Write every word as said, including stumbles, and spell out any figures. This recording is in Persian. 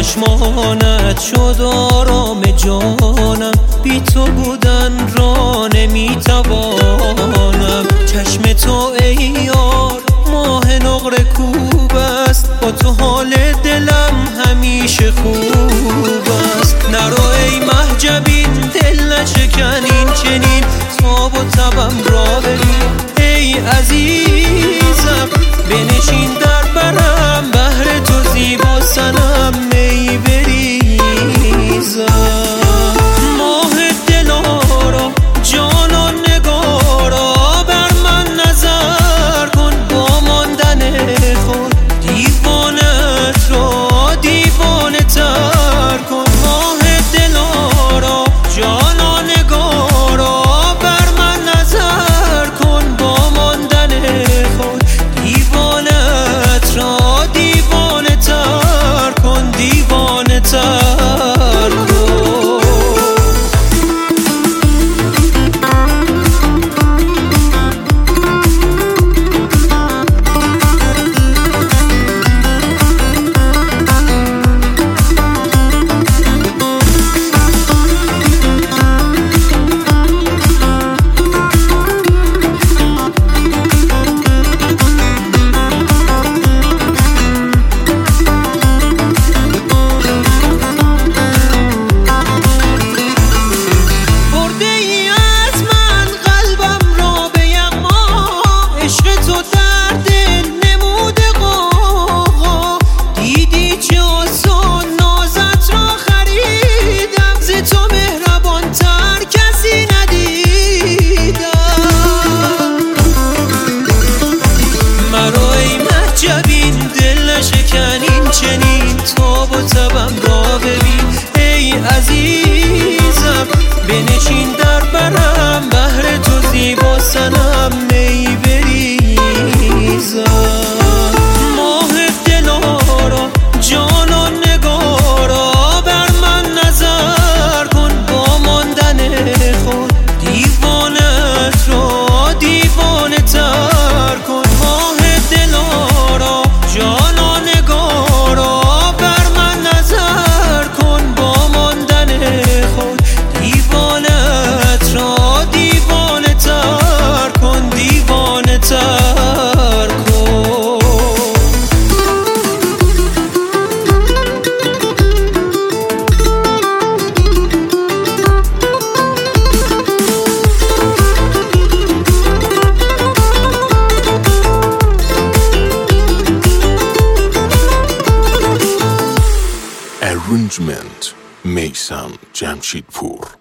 چشمانت شد آرام جانم، بی تو بودن را نمیتوانم. چشم تو ای یار ماه نقره کوب است، با تو حال دلم همیشه خوب است. نرو ای مهجبین دل نشکن این چنین، تاب و تبم را ببین ای عزیزم. بنشین در برم بهر تو زیبا سنم می بریزم. ماه دلارا جانان نگارا بر من نظر کن، با ماندن خود دیوانت را دیوانه تر کن. ماه دلارا جانان نگارا بر من نظر کن، با ماندن خود دیوانت را دیوانه تر کن، دیوانه تر چنین تاب و تبم را ببین ای عزیزم. بنشین در برم بهر تو زیبا سنم می بریزم. ماه دلارا جانان نگارا بر من نظر کن، با ماندن خود دیوانت را دیوانه تر کن. ماه دلارا جانان نگارا بر من نظر کن، با ماندن خود دیوانت را دیوانه تر کن، دیوانه تر کن. Arrangement میثم جمشیدپور.